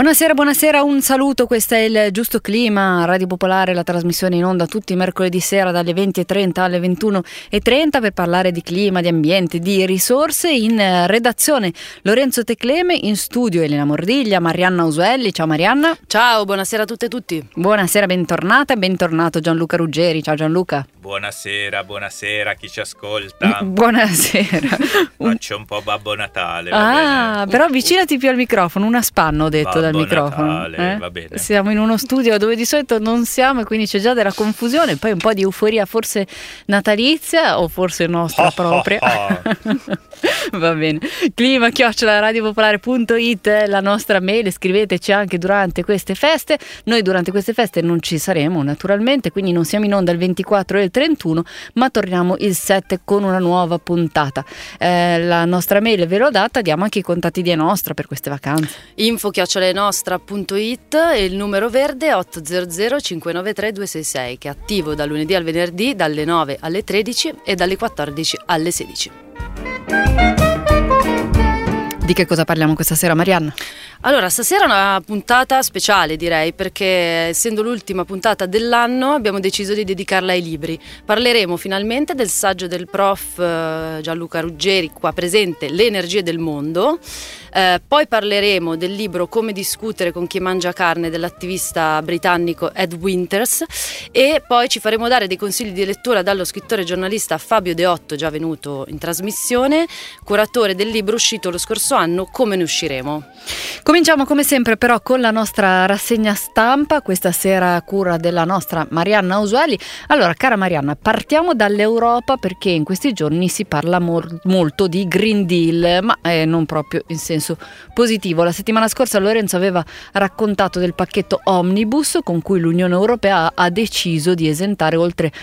Buonasera, buonasera, un saluto, questo è il Giusto Clima, Radio Popolare, la trasmissione in onda tutti i mercoledì sera dalle 20:30 alle 21:30 per parlare di clima, di ambiente, di risorse. In redazione Lorenzo Tecleme, in studio Elena Mordiglia, Marianna Usuelli. Ciao Marianna. Ciao, buonasera a tutte e tutti. Buonasera, bentornata e bentornato Gianluca Ruggeri. Ciao Gianluca. Buonasera a chi ci ascolta. Buonasera. Faccio un po' Babbo Natale, va bene? Però avvicinati più al microfono, una spanna ho detto Babbo dal microfono. Natale, va bene. Siamo in uno studio dove di solito non siamo e quindi c'è già della confusione, poi un po' di euforia forse natalizia o forse nostra propria. Va bene. clima@radiopopolare.it è la nostra mail, scriveteci anche durante queste feste. Noi durante queste feste non ci saremo naturalmente, quindi non siamo in onda il 24 e il 31, ma torniamo il 7 con una nuova puntata. La nostra mail ve l'ho data, diamo anche i contatti di Nostra per queste vacanze. info@nostra.it e il numero verde 800 593 266 che è attivo dal lunedì al venerdì dalle 9 alle 13 e dalle 14 alle 16. Di che cosa parliamo questa sera, Marianna? Allora, stasera è una puntata speciale, direi, perché essendo l'ultima puntata dell'anno abbiamo deciso di dedicarla ai libri. Parleremo finalmente del saggio del prof Gianluca Ruggeri, qua presente, Le energie del mondo. Poi parleremo del libro Come discutere con chi mangia carne dell'attivista britannico Ed Winters e poi ci faremo dare dei consigli di lettura dallo scrittore e giornalista Fabio Deotto, già venuto in trasmissione, curatore del libro uscito lo scorso anno Come ne usciremo. Cominciamo come sempre però con la nostra rassegna stampa, questa sera a cura della nostra Marianna Usuali. Allora, cara Marianna, partiamo dall'Europa perché in questi giorni si parla molto di Green Deal, ma non proprio in senso positivo. La settimana scorsa Lorenzo aveva raccontato del pacchetto Omnibus con cui l'Unione Europea ha deciso di esentare oltre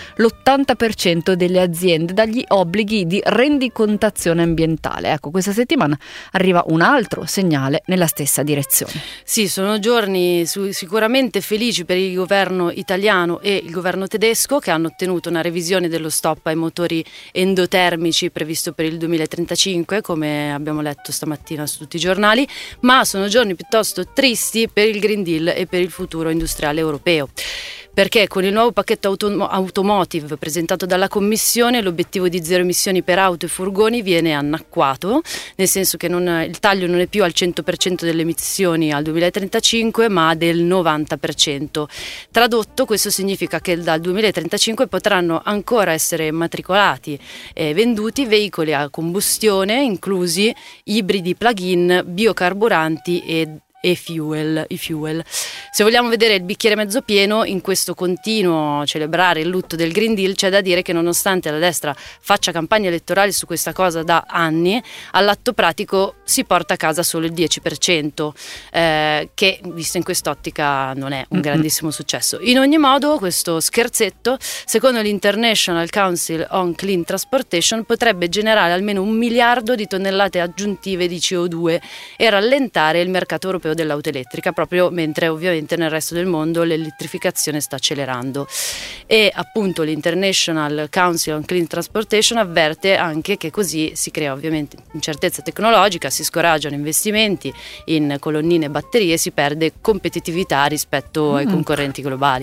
l'80% delle aziende dagli obblighi di rendicontazione ambientale. Ecco, questa settimana arriva un altro segnale nella stessa direzione. Sì, sono giorni sicuramente felici per il governo italiano e il governo tedesco che hanno ottenuto una revisione dello stop ai motori endotermici previsto per il 2035, come abbiamo letto stamattina su tutti i giornali, ma sono giorni piuttosto tristi per il Green Deal e per il futuro industriale europeo. Perché con il nuovo pacchetto automotive presentato dalla Commissione l'obiettivo di zero emissioni per auto e furgoni viene annacquato, nel senso che il taglio non è più al 100% delle emissioni al 2035 ma del 90%. Tradotto, questo significa che dal 2035 potranno ancora essere matricolati e venduti veicoli a combustione, inclusi ibridi plug-in, biocarburanti e fuel. Se vogliamo vedere il bicchiere mezzo pieno, in questo continuo celebrare il lutto del Green Deal c'è da dire che nonostante la destra faccia campagna elettorale su questa cosa da anni, all'atto pratico si porta a casa solo il 10%, che visto in quest'ottica non è un grandissimo successo. In ogni modo, questo scherzetto, secondo l'International Council on Clean Transportation, potrebbe generare almeno 1 miliardo di tonnellate aggiuntive di CO2 e rallentare il mercato europeo dell'auto elettrica, proprio mentre ovviamente nel resto del mondo l'elettrificazione sta accelerando. E appunto l'International Council on Clean Transportation avverte anche che così si crea ovviamente incertezza tecnologica, si scoraggiano investimenti in colonnine e batterie e si perde competitività rispetto ai concorrenti globali.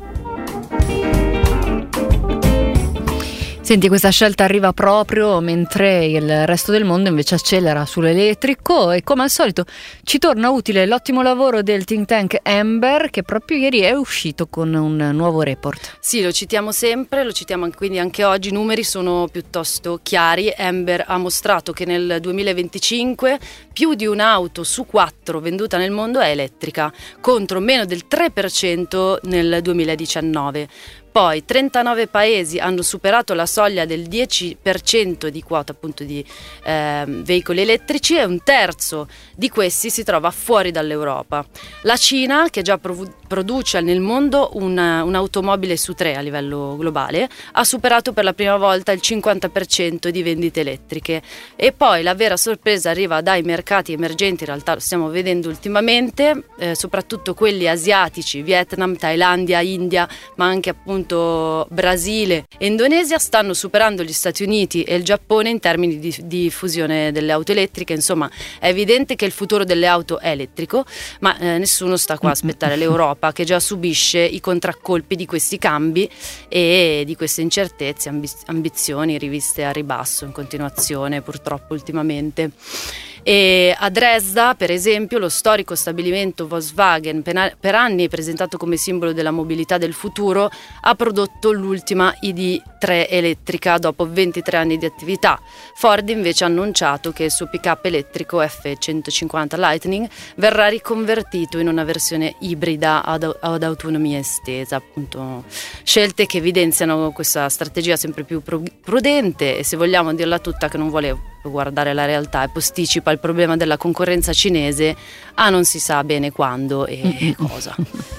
Senti, questa scelta arriva proprio mentre il resto del mondo invece accelera sull'elettrico e come al solito ci torna utile l'ottimo lavoro del think tank Amber che proprio ieri è uscito con un nuovo report. Sì, lo citiamo sempre, lo citiamo quindi anche oggi, i numeri sono piuttosto chiari. Amber ha mostrato che nel 2025 più di un'auto su 4 venduta nel mondo è elettrica, contro meno del 3% nel 2019. Poi 39 paesi hanno superato la soglia del 10% di quota appunto di veicoli elettrici e un terzo di questi si trova fuori dall'Europa. La Cina, che già produce nel mondo un'automobile su 3 a livello globale, ha superato per la prima volta il 50% di vendite elettriche. E poi la vera sorpresa arriva dai mercati emergenti, in realtà lo stiamo vedendo ultimamente, soprattutto quelli asiatici, Vietnam, Thailandia, India, ma anche appunto appunto Brasile e Indonesia stanno superando gli Stati Uniti e il Giappone in termini di diffusione delle auto elettriche. Insomma, è evidente che il futuro delle auto è elettrico, ma nessuno sta qua a aspettare l'Europa, che già subisce i contraccolpi di questi cambi e di queste incertezze, ambizioni riviste a ribasso in continuazione purtroppo ultimamente. E a Dresda, per esempio, lo storico stabilimento Volkswagen, per anni presentato come simbolo della mobilità del futuro, ha prodotto l'ultima ID3 elettrica dopo 23 anni di attività. Ford invece ha annunciato che il suo pick-up elettrico F150 Lightning verrà riconvertito in una versione ibrida ad autonomia estesa. Appunto, scelte che evidenziano questa strategia sempre più prudente e, se vogliamo dirla tutta, che non vuole guardare la realtà e posticipa il problema della concorrenza cinese a non si sa bene quando e cosa.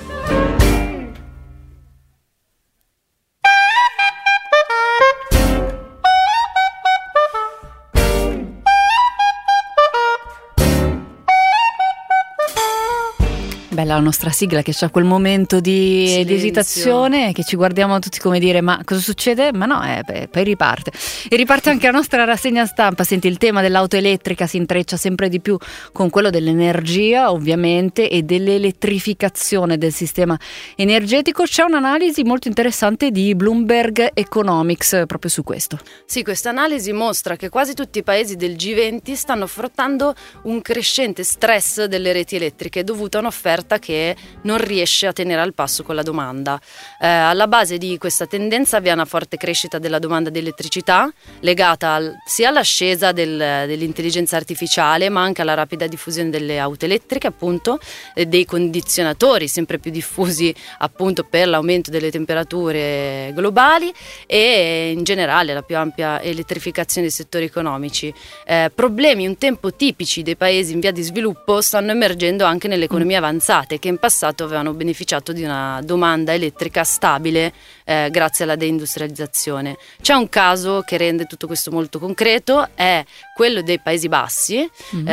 Bella la nostra sigla, che c'ha quel momento di esitazione, che ci guardiamo tutti come dire: ma cosa succede? Ma no, poi riparte. E riparte anche la nostra rassegna stampa. Senti, il tema dell'auto elettrica si intreccia sempre di più con quello dell'energia, ovviamente, e dell'elettrificazione del sistema energetico. C'è un'analisi molto interessante di Bloomberg Economics proprio su questo. Sì, questa analisi mostra che quasi tutti i paesi del G20 stanno affrontando un crescente stress delle reti elettriche dovuto a un'offerta che non riesce a tenere al passo con la domanda. Alla base di questa tendenza vi è una forte crescita della domanda di elettricità, legata sia all'ascesa dell'intelligenza artificiale, ma anche alla rapida diffusione delle auto elettriche, appunto, dei condizionatori sempre più diffusi appunto per l'aumento delle temperature globali e in generale la più ampia elettrificazione dei settori economici. Problemi un tempo tipici dei paesi in via di sviluppo stanno emergendo anche nelle economie avanzate, che in passato avevano beneficiato di una domanda elettrica stabile grazie alla deindustrializzazione. C'è un caso che rende tutto questo molto concreto, è quello dei Paesi Bassi.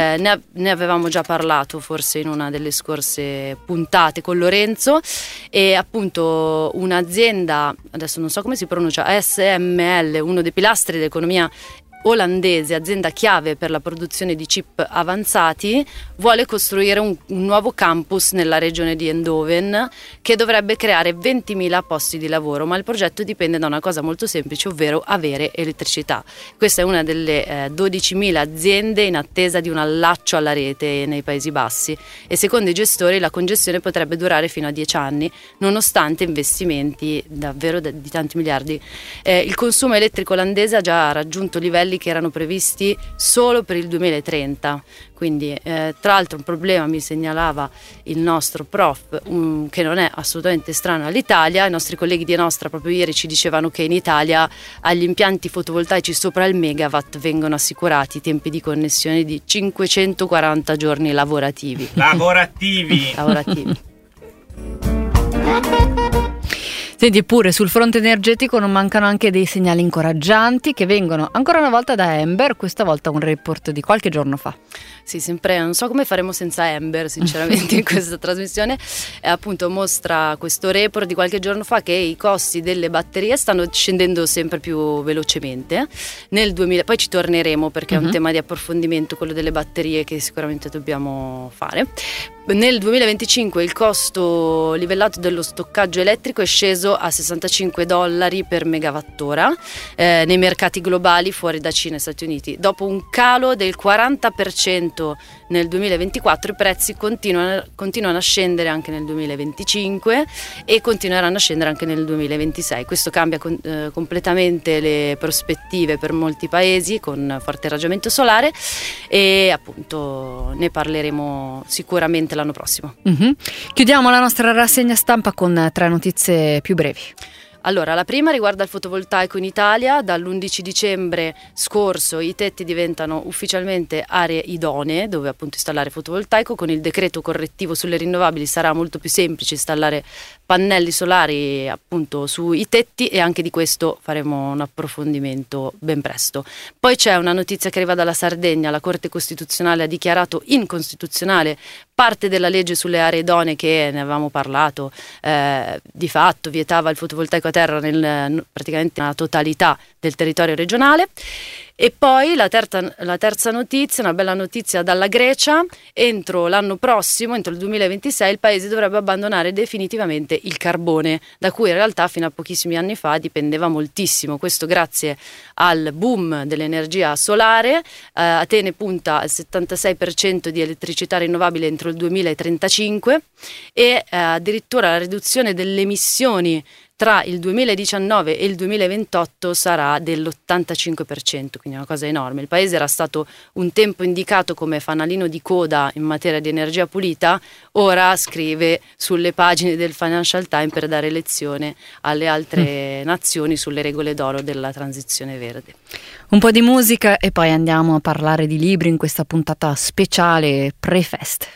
Ne avevamo già parlato forse in una delle scorse puntate con Lorenzo, e appunto un'azienda, adesso non so come si pronuncia, ASML, uno dei pilastri dell'economia olandese, azienda chiave per la produzione di chip avanzati, vuole costruire un nuovo campus nella regione di Eindhoven che dovrebbe creare 20.000 posti di lavoro, ma il progetto dipende da una cosa molto semplice, ovvero avere elettricità. Questa è una delle 12.000 aziende in attesa di un allaccio alla rete nei Paesi Bassi, e secondo i gestori la congestione potrebbe durare fino a 10 anni, nonostante investimenti davvero di tanti miliardi. Il consumo elettrico olandese ha già raggiunto livelli che erano previsti solo per il 2030, quindi tra l'altro un problema, mi segnalava il nostro prof, che non è assolutamente strano all'Italia. I nostri colleghi di Enostra proprio ieri ci dicevano che in Italia agli impianti fotovoltaici sopra il megawatt vengono assicurati tempi di connessione di 540 giorni lavorativi. Senti, pure sul fronte energetico non mancano anche dei segnali incoraggianti che vengono ancora una volta da Ember, questa volta un report di qualche giorno fa. Sì, sempre, non so come faremo senza Ember sinceramente in questa trasmissione. Appunto mostra questo report di qualche giorno fa che i costi delle batterie stanno scendendo sempre più velocemente. Poi ci torneremo perché è un tema di approfondimento, quello delle batterie, che sicuramente dobbiamo fare. Nel 2025 il costo livellato dello stoccaggio elettrico è sceso a $65 per megawattora nei mercati globali fuori da Cina e Stati Uniti. Dopo un calo del 40% nel 2024, i prezzi continuano a scendere anche nel 2025 e continueranno a scendere anche nel 2026. Questo cambia completamente le prospettive per molti paesi con forte irraggiamento solare, e appunto ne parleremo sicuramente l'anno prossimo. Chiudiamo la nostra rassegna stampa con 3 notizie più brevi. Allora, la prima riguarda il fotovoltaico in Italia. Dall'11 dicembre scorso i tetti diventano ufficialmente aree idonee dove appunto installare fotovoltaico. Con il decreto correttivo sulle rinnovabili sarà molto più semplice installare pannelli solari appunto sui tetti, e anche di questo faremo un approfondimento ben presto. Poi c'è una notizia che arriva dalla Sardegna. La Corte Costituzionale ha dichiarato incostituzionale parte della legge sulle aree idonee, che ne avevamo parlato, di fatto vietava il fotovoltaico a terra praticamente nella totalità del territorio regionale. E poi la terza notizia, una bella notizia dalla Grecia: entro l'anno prossimo, entro il 2026, il paese dovrebbe abbandonare definitivamente il carbone, da cui in realtà fino a pochissimi anni fa dipendeva moltissimo. Questo grazie al boom dell'energia solare. Atene punta al 76% di elettricità rinnovabile entro il 2035 e addirittura la riduzione delle emissioni tra il 2019 e il 2028 sarà dell'85%, quindi una cosa enorme. Il paese era stato un tempo indicato come fanalino di coda in materia di energia pulita, ora scrive sulle pagine del Financial Times per dare lezione alle altre nazioni sulle regole d'oro della transizione verde. Un po' di musica e poi andiamo a parlare di libri in questa puntata speciale pre-fest.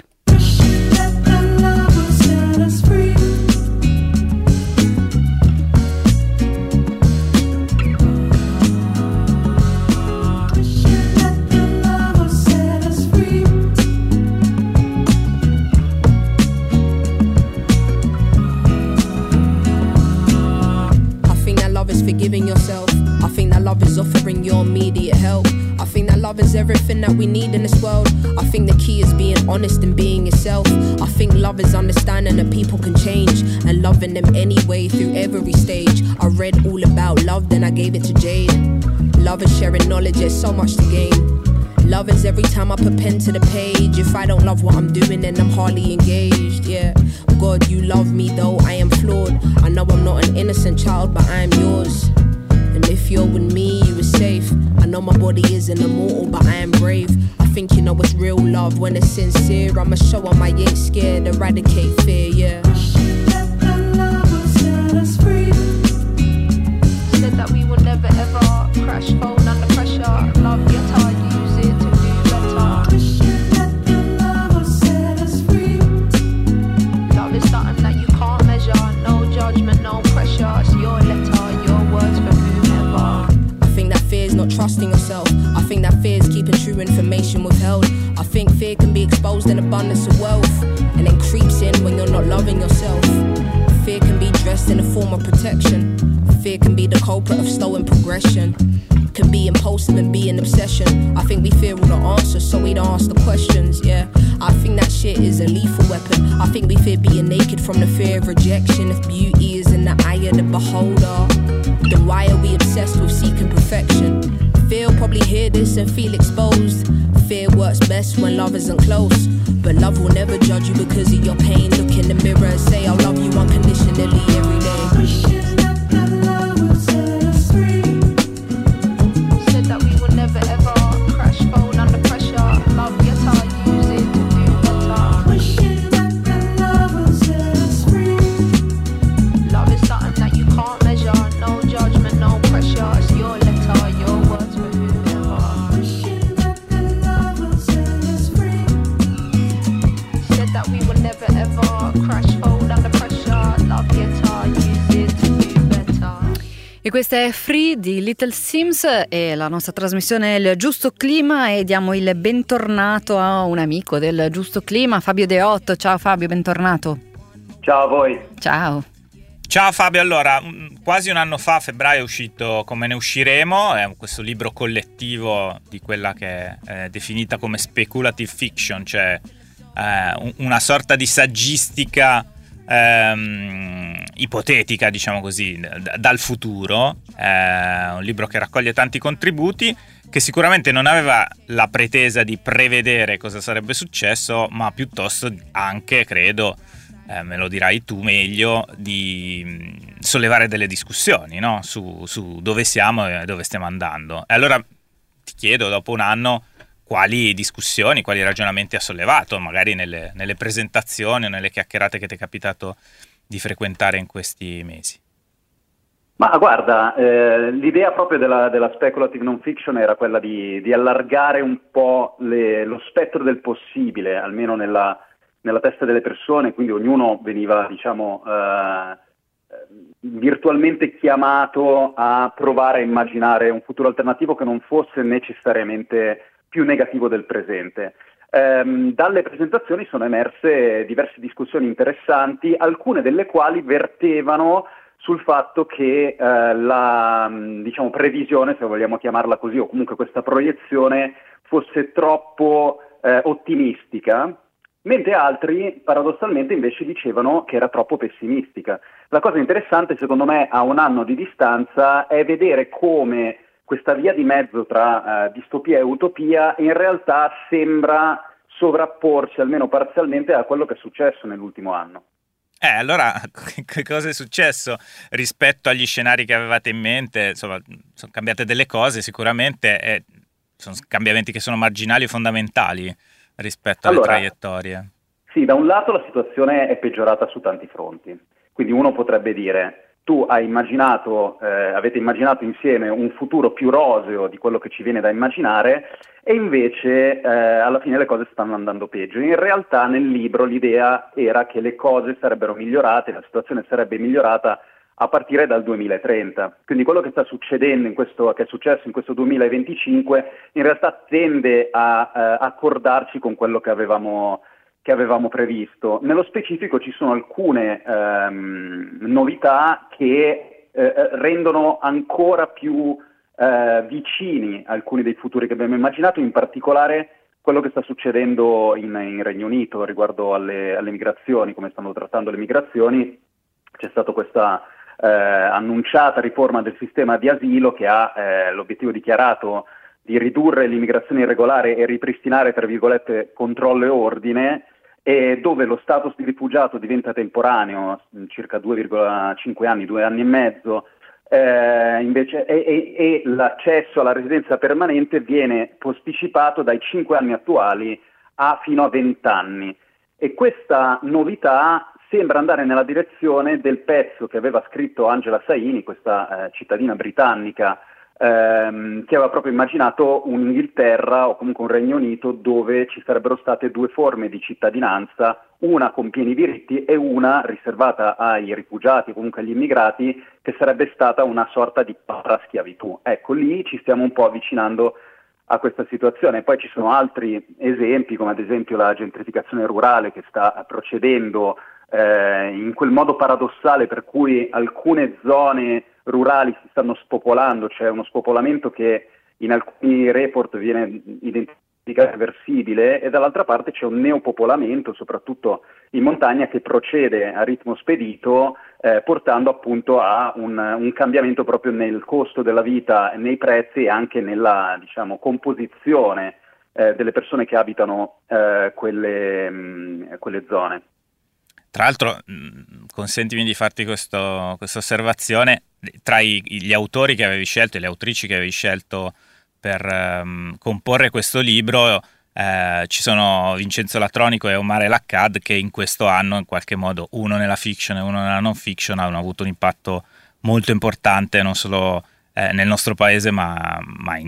Forgiving yourself. I think that love is offering your immediate help. I think that love is everything that we need in this world. I think the key is being honest and being yourself. I think love is understanding that people can change and loving them anyway through every stage. I read all about love, then I gave it to Jade. Love is sharing knowledge, there's so much to gain. Love is every time I put pen to the page. If I don't love what I'm doing, then I'm hardly engaged, yeah. God, you love me though I am flawed. I know I'm not an innocent child, but I am yours. And if you're with me, you are safe. I know my body isn't immortal, but I am brave. I think you know what's real love when it's sincere. I'ma show 'em I ain't scared, eradicate fear, yeah. Said that we will never ever crash, fall under pressure. Love your time, use it to do better. Love is something that you can't measure. No judgment, no pressure. It's your letter, your words for whomever. I think that fear is not trusting yourself. I think that fear is keeping true information withheld. I think fear can be exposed in abundance of wealth, and then creeps in when you're not loving yourself. Fear can be dressed in a form of protection. Fear can be the culprit of stolen progression. Can be impulsive and be an obsession. I think we fear all the answers, so we don't ask the questions, yeah. I think that shit is a lethal weapon. I think we fear being naked from the fear of rejection. If beauty is in the eye of the beholder, then why are we obsessed with seeking perfection? Fear will probably hear this and feel exposed. Fear works best when love isn't close, but love will never judge you because of your pain. Look in the mirror and say I love you unconditionally every day. E questa è Free di Little Sims e la nostra trasmissione è il Giusto Clima e diamo il bentornato a un amico del Giusto Clima, Fabio Deotto. Ciao Fabio, bentornato. Ciao a voi. Ciao. Ciao Fabio, allora quasi un anno fa, a febbraio, è uscito Come ne usciremo, è questo libro collettivo di quella che è definita come speculative fiction, cioè una sorta di saggistica ipotetica, diciamo così, dal futuro. Un libro che raccoglie tanti contributi, che sicuramente non aveva la pretesa di prevedere cosa sarebbe successo, ma piuttosto anche, credo, me lo dirai tu meglio, di sollevare delle discussioni, no? su dove siamo e dove stiamo andando. E allora ti chiedo, dopo un anno, quali discussioni, quali ragionamenti ha sollevato, magari nelle presentazioni o nelle chiacchierate che ti è capitato di frequentare in questi mesi? Ma guarda, l'idea proprio della speculative non fiction era quella di allargare un po' lo spettro del possibile, almeno nella testa delle persone, quindi ognuno veniva, diciamo, virtualmente chiamato a provare a immaginare un futuro alternativo che non fosse necessariamente più negativo del presente. dalle presentazioni sono emerse diverse discussioni interessanti, alcune delle quali vertevano sul fatto che la diciamo, previsione, se vogliamo chiamarla così, o comunque questa proiezione fosse troppo ottimistica, mentre altri paradossalmente invece dicevano che era troppo pessimistica. La cosa interessante secondo me a un anno di distanza è vedere come questa via di mezzo tra distopia e utopia in realtà sembra sovrapporsi almeno parzialmente a quello che è successo nell'ultimo anno. Allora, che cosa è successo rispetto agli scenari che avevate in mente? Insomma, sono cambiate delle cose sicuramente, sono cambiamenti che sono marginali e fondamentali rispetto alle traiettorie. Sì, da un lato la situazione è peggiorata su tanti fronti, quindi uno potrebbe dire tu hai immaginato, avete immaginato insieme un futuro più roseo di quello che ci viene da immaginare e invece alla fine le cose stanno andando peggio. In realtà nel libro l'idea era che le cose sarebbero migliorate, la situazione sarebbe migliorata a partire dal 2030. Quindi quello che sta succedendo che è successo in questo 2025 in realtà tende a accordarci con quello che avevamo previsto. Nello specifico ci sono alcune novità che rendono ancora più vicini alcuni dei futuri che abbiamo immaginato, in particolare quello che sta succedendo in Regno Unito riguardo alle migrazioni, come stanno trattando le migrazioni. C'è stata questa annunciata riforma del sistema di asilo che ha l'obiettivo dichiarato di ridurre l'immigrazione irregolare e ripristinare, tra virgolette, controllo e ordine, e dove lo status di rifugiato diventa temporaneo, circa 2,5 anni, 2 anni e mezzo, invece, e l'accesso alla residenza permanente viene posticipato dai 5 anni attuali fino a 20 anni. E questa novità sembra andare nella direzione del pezzo che aveva scritto Angela Saini, questa cittadina britannica, che aveva proprio immaginato un'Inghilterra o comunque un Regno Unito dove ci sarebbero state 2 forme di cittadinanza, una con pieni diritti e una riservata ai rifugiati o comunque agli immigrati, che sarebbe stata una sorta di paraschiavitù. Ecco, lì ci stiamo un po' avvicinando a questa situazione. Poi ci sono altri esempi, come ad esempio la gentrificazione rurale che sta procedendo in quel modo paradossale per cui alcune zone rurali si stanno spopolando, c'è uno spopolamento che in alcuni report viene identificato reversibile, e dall'altra parte c'è un neopopolamento, soprattutto in montagna, che procede a ritmo spedito, portando appunto a un cambiamento proprio nel costo della vita, nei prezzi e anche nella, diciamo, composizione delle persone che abitano quelle zone. Tra l'altro, consentimi di farti questa osservazione, tra gli autori che avevi scelto e le autrici che avevi scelto per comporre questo libro ci sono Vincenzo Latronico e Omar El Akkad, che in questo anno in qualche modo, uno nella fiction e uno nella non fiction, hanno avuto un impatto molto importante non solo nel nostro paese ma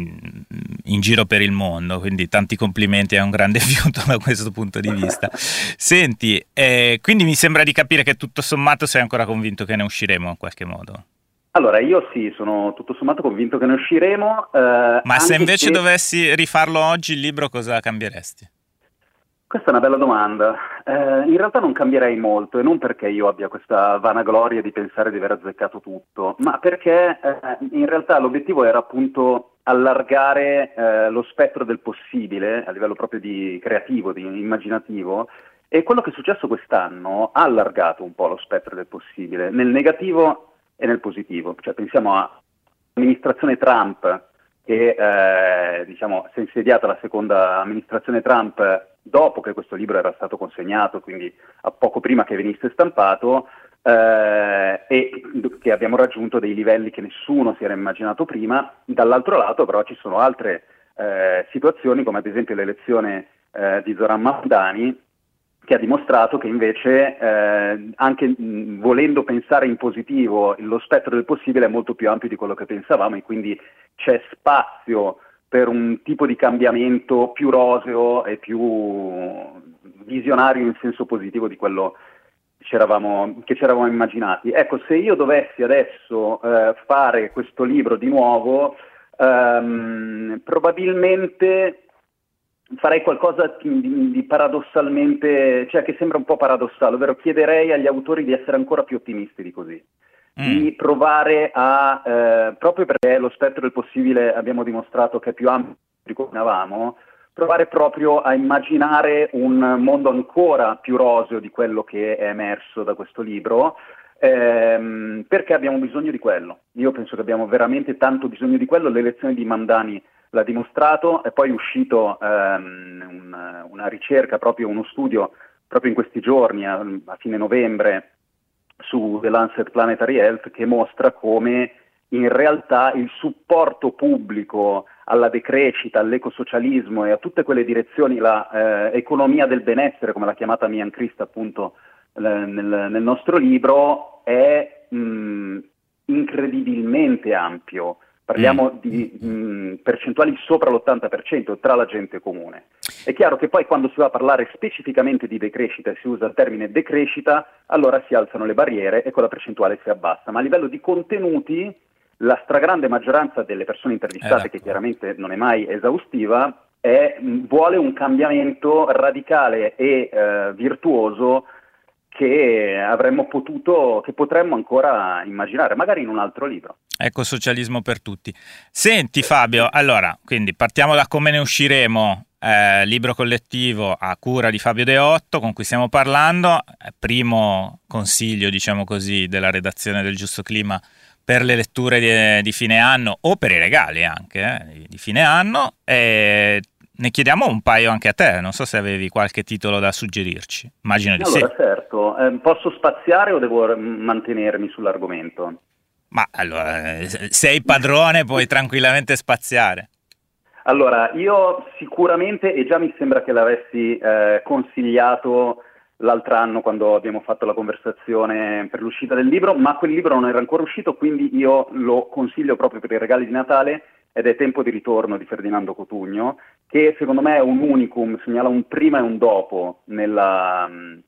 in giro per il mondo, quindi tanti complimenti, è un grande fiuto da questo punto di vista. Senti, quindi mi sembra di capire che tutto sommato sei ancora convinto che ne usciremo in qualche modo? Allora, io sì, sono tutto sommato convinto che ne usciremo. Ma se invece dovessi rifarlo oggi il libro, cosa cambieresti? Questa è una bella domanda. In realtà non cambierei molto, e non perché io abbia questa vanagloria di pensare di aver azzeccato tutto, ma perché in realtà l'obiettivo era appunto allargare lo spettro del possibile a livello proprio di creativo, di immaginativo, e quello che è successo quest'anno ha allargato un po' lo spettro del possibile, nel negativo e nel positivo. Cioè, pensiamo all'amministrazione Trump, che diciamo si è insediata la seconda amministrazione Trump dopo che questo libro era stato consegnato, quindi a poco prima che venisse stampato, e che abbiamo raggiunto dei livelli che nessuno si era immaginato prima. Dall'altro lato però ci sono altre situazioni, come ad esempio l'elezione di Zoran Mamdani, che ha dimostrato che invece anche volendo pensare in positivo lo spettro del possibile è molto più ampio di quello che pensavamo, e quindi c'è spazio per un tipo di cambiamento più roseo e più visionario in senso positivo di quello che ci eravamo immaginati. Ecco, se io dovessi adesso fare questo libro di nuovo, probabilmente farei qualcosa di paradossalmente, cioè che sembra un po' paradossale, ovvero chiederei agli autori di essere ancora più ottimisti di così, di provare a, proprio perché lo spettro del possibile abbiamo dimostrato che è più ampio di come avevamo, provare proprio a immaginare un mondo ancora più roseo di quello che è emerso da questo libro, perché abbiamo bisogno di quello. Io penso che abbiamo veramente tanto bisogno di quello. L'elezione di Mamdani l'ha dimostrato, è poi uscito una ricerca, proprio uno studio proprio in questi giorni, a fine novembre, su The Lancet Planetary Health, che mostra come in realtà il supporto pubblico alla decrescita, all'ecosocialismo e a tutte quelle direzioni, la economia del benessere, come l'ha chiamata Mian Christ appunto nel nostro libro, è incredibilmente ampio. Parliamo di percentuali sopra l'80% tra la gente comune. È chiaro che poi quando si va a parlare specificamente di decrescita e si usa il termine decrescita, allora si alzano le barriere e quella percentuale si abbassa. Ma a livello di contenuti, la stragrande maggioranza delle persone intervistate, che chiaramente non è mai esaustiva, vuole un cambiamento radicale e virtuoso che potremmo ancora immaginare, magari in un altro libro. Ecco, socialismo per tutti. Senti Fabio, allora, quindi partiamo da Come ne usciremo, libro collettivo a cura di Fabio Deotto, con cui stiamo parlando, primo consiglio, diciamo così, della redazione del Giusto Clima per le letture di fine anno, o per i regali anche, di fine anno, e ne chiediamo un paio anche a te, non so se avevi qualche titolo da suggerirci, immagino di sì. Allora, certo, posso spaziare o devo mantenermi sull'argomento? Ma allora, sei padrone, puoi tranquillamente spaziare. Allora, io sicuramente, e già mi sembra che l'avessi consigliato l'altro anno quando abbiamo fatto la conversazione per l'uscita del libro, ma quel libro non era ancora uscito, quindi io lo consiglio proprio per i regali di Natale, ed è Tempo di ritorno di Ferdinando Cotugno, che secondo me è un unicum, segnala un prima e un dopo in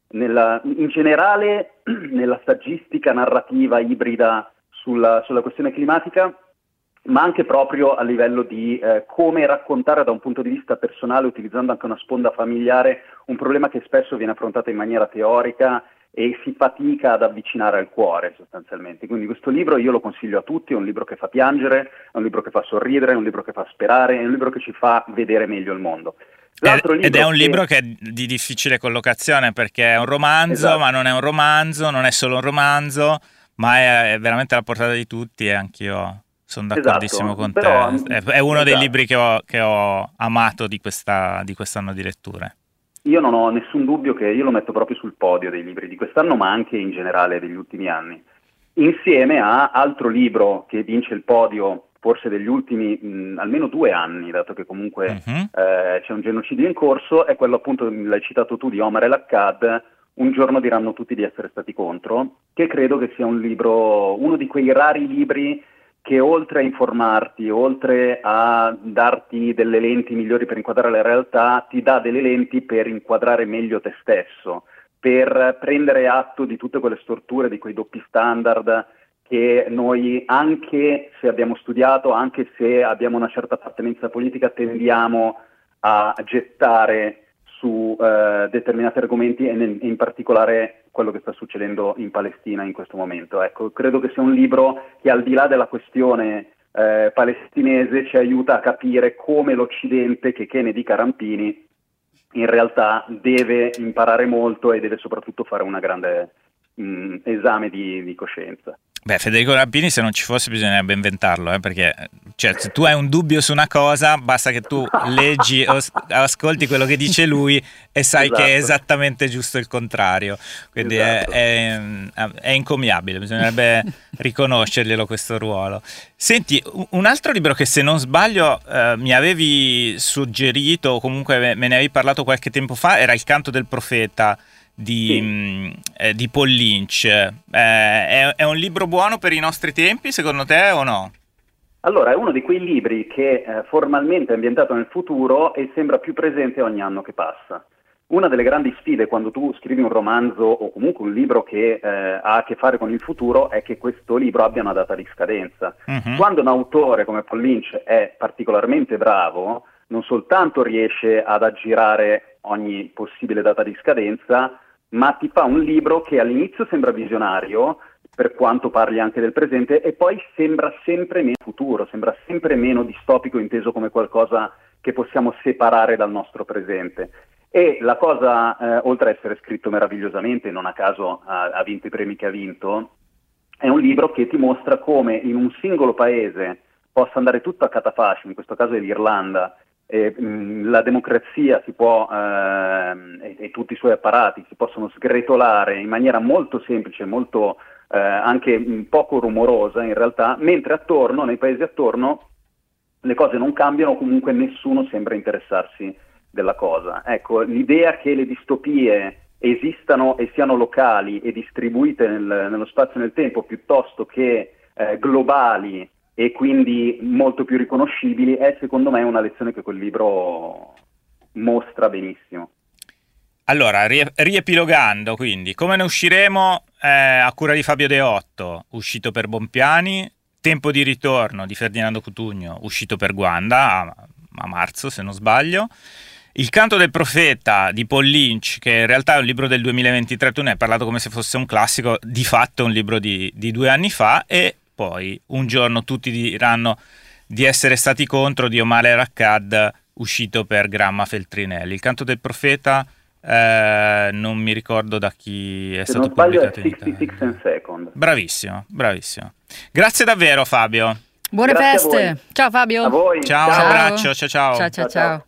generale nella saggistica narrativa ibrida sulla questione climatica, ma anche proprio a livello di come raccontare da un punto di vista personale, utilizzando anche una sponda familiare, un problema che spesso viene affrontato in maniera teorica e si fatica ad avvicinare al cuore sostanzialmente. Quindi questo libro io lo consiglio a tutti, è un libro che fa piangere, è un libro che fa sorridere, è un libro che fa sperare, è un libro che ci fa vedere meglio il mondo. Ed è un libro che è di difficile collocazione, perché è un romanzo, esatto, ma non è un romanzo, non è solo un romanzo, ma è veramente alla portata di tutti, e anch'io sono d'accordissimo con te. È uno dei libri che ho amato di quest'anno di letture. Io non ho nessun dubbio che io lo metto proprio sul podio dei libri di quest'anno, ma anche in generale degli ultimi anni. Insieme a altro libro che vince il podio forse degli ultimi almeno 2 anni, dato che comunque c'è un genocidio in corso, è quello appunto, l'hai citato tu, di Omar El-Akkad, Un giorno diranno tutti di essere stati contro, che credo che sia un libro, uno di quei rari libri che oltre a informarti, oltre a darti delle lenti migliori per inquadrare la realtà, ti dà delle lenti per inquadrare meglio te stesso, per prendere atto di tutte quelle storture, di quei doppi standard che noi, anche se abbiamo studiato, anche se abbiamo una certa appartenenza politica, tendiamo a gettare su determinati argomenti, e in particolare quello che sta succedendo in Palestina in questo momento. Ecco, credo che sia un libro che, al di là della questione palestinese, ci aiuta a capire come l'Occidente, che ne dica Rampini, in realtà deve imparare molto e deve soprattutto fare una grande esame di coscienza. Beh, Federico Rampini, se non ci fosse, bisognerebbe inventarlo, perché se tu hai un dubbio su una cosa, basta che tu leggi o ascolti quello che dice lui e sai, esatto, che è esattamente giusto il contrario. Quindi esatto, è incommiabile, bisognerebbe riconoscerglielo questo ruolo. Senti, un altro libro che, se non sbaglio, mi avevi suggerito, o comunque me ne avevi parlato qualche tempo fa, era Il canto del profeta di Paul Lynch. È un libro buono per i nostri tempi, secondo te, o no? Allora, è uno di quei libri che formalmente è ambientato nel futuro e sembra più presente ogni anno che passa. Una delle grandi sfide quando tu scrivi un romanzo o comunque un libro che ha a che fare con il futuro è che questo libro abbia una data di scadenza. Quando un autore come Paul Lynch è particolarmente bravo, non soltanto riesce ad aggirare ogni possibile data di scadenza, ma ti fa un libro che all'inizio sembra visionario, per quanto parli anche del presente, e poi sembra sempre meno futuro, sembra sempre meno distopico, inteso come qualcosa che possiamo separare dal nostro presente. E la cosa, oltre a essere scritto meravigliosamente, non a caso ha vinto i premi che ha vinto, è un libro che ti mostra come in un singolo paese possa andare tutto a catafascio, in questo caso è l'Irlanda, la democrazia si può, e tutti i suoi apparati si possono sgretolare in maniera molto semplice, molto anche poco rumorosa in realtà, mentre attorno, nei paesi attorno, le cose non cambiano, comunque nessuno sembra interessarsi della cosa. Ecco, l'idea che le distopie esistano e siano locali e distribuite nello spazio e nel tempo piuttosto che globali e quindi molto più riconoscibili è secondo me una lezione che quel libro mostra benissimo. Allora, riepilogando quindi, come ne usciremo a cura di Fabio Deotto, uscito per Bompiani, Tempo di ritorno di Ferdinando Cutugno, uscito per Guanda a marzo se non sbaglio, Il canto del profeta di Paul Lynch, che in realtà è un libro del 2023, tu ne hai parlato come se fosse un classico, di fatto è un libro di 2 anni fa, e poi Un giorno tutti diranno di essere stati contro di Omar El-Akkad, uscito per Gramma Feltrinelli. Il canto del profeta non mi ricordo da chi è stato pubblicato in Italia. 66 and Second. Bravissimo. Grazie davvero Fabio. Buone feste. Ciao Fabio. A voi. Ciao, un abbraccio. Ciao. Ciao.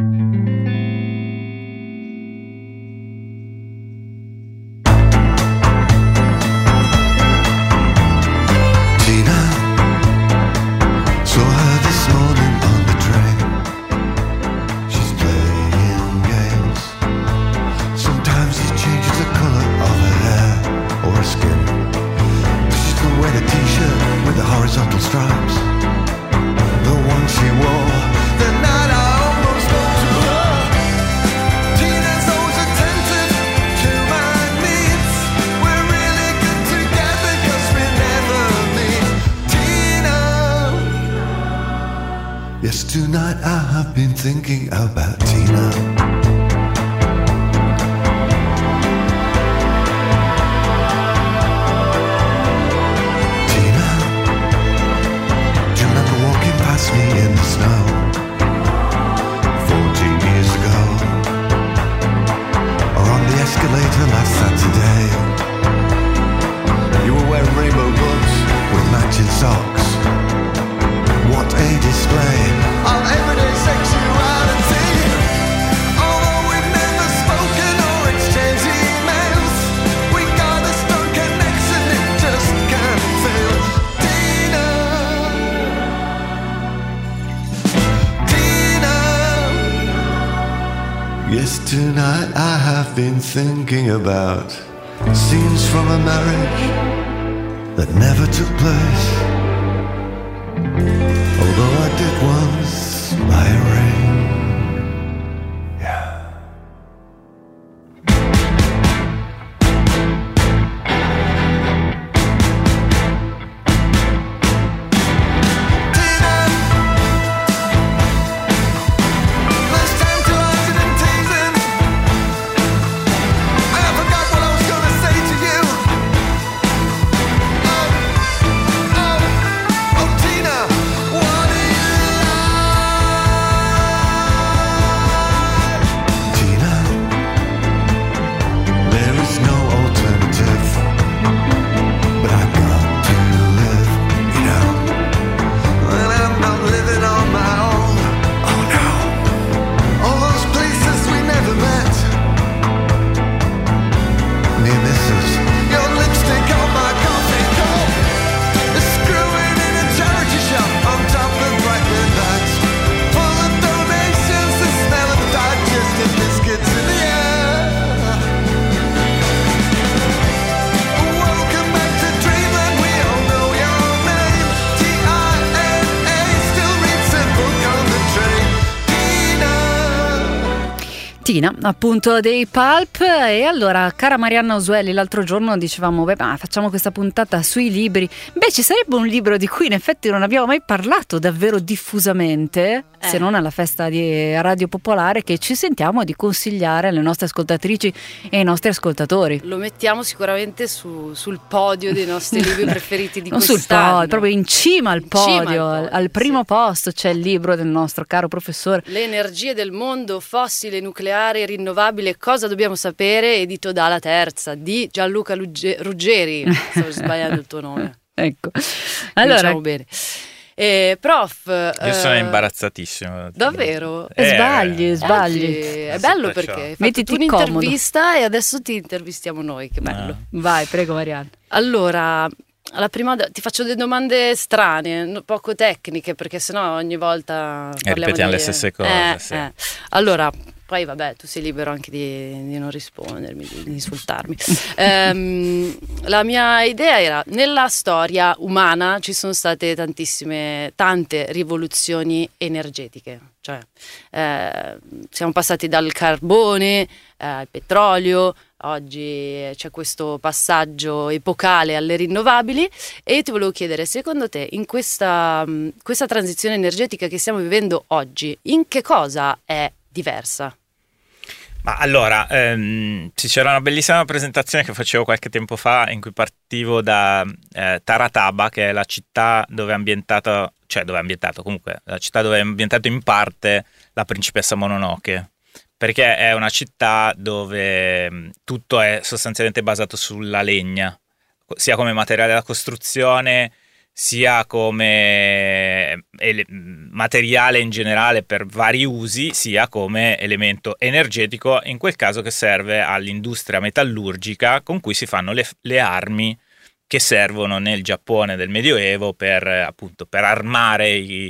Horizontal stripes, the one she wore the night I almost spoke to her. Tina's always attentive to my needs. We're really good together 'cause we never meet. Tina, yes, tonight I have been thinking about Tina. Me in the snow 14 years ago, or on the escalator last Saturday. You were wearing rainbow boots with matching socks. What a display of everyday sexuality. Although we've never spoken or exchanged emails, we got a strong connection, it just can't fail. Yes, tonight I have been thinking about scenes from a marriage that never took place. Although I did once buy a ring. Yeah. Tina, appunto, dei Pulp. E allora, cara Marianna Usuelli, l'altro giorno dicevamo, facciamo questa puntata sui libri. Ci sarebbe un libro di cui in effetti non abbiamo mai parlato davvero diffusamente, se non alla festa di Radio Popolare, che ci sentiamo di consigliare alle nostre ascoltatrici e ai nostri ascoltatori. Lo mettiamo sicuramente sul podio dei nostri libri preferiti di Non sul quest'anno. podio, proprio in cima al podio, al primo sì. posto c'è il libro del nostro caro professore. Le energie del mondo, fossile, nucleare, rinnovabile, cosa dobbiamo sapere? Edito dalla Terza, di Gianluca Ruggeri. Stavo sbagliando il tuo nome. Ecco, allora Cominciamo bene. Prof, Io sono imbarazzatissimo. davvero? sbagli. Oggi è bello Perciò. perché hai fatto Mettiti tu un'intervista e adesso ti intervistiamo noi, che bello. vai, prego Marianna. Allora, alla prima ti faccio delle domande strane, poco tecniche, perché sennò ogni volta parliamo ripetiamo di... le stesse cose, sì. Allora, poi vabbè, tu sei libero anche di non rispondermi, di insultarmi. La mia idea era, nella storia umana ci sono state tante rivoluzioni energetiche, cioè siamo passati dal carbone al petrolio, oggi c'è questo passaggio epocale alle rinnovabili, e io ti volevo chiedere, secondo te in questa transizione energetica che stiamo vivendo oggi, in che cosa è diversa? Ma allora, sì, c'era una bellissima presentazione che facevo qualche tempo fa in cui partivo da Tarataba, che è la città dove è ambientato, comunque la città dove è ambientato in parte la principessa Mononoke, perché è una città dove tutto è sostanzialmente basato sulla legna, sia come materiale da costruzione, sia come materiale in generale per vari usi, sia come elemento energetico, in quel caso che serve all'industria metallurgica con cui si fanno le armi che servono nel Giappone del Medioevo per armare i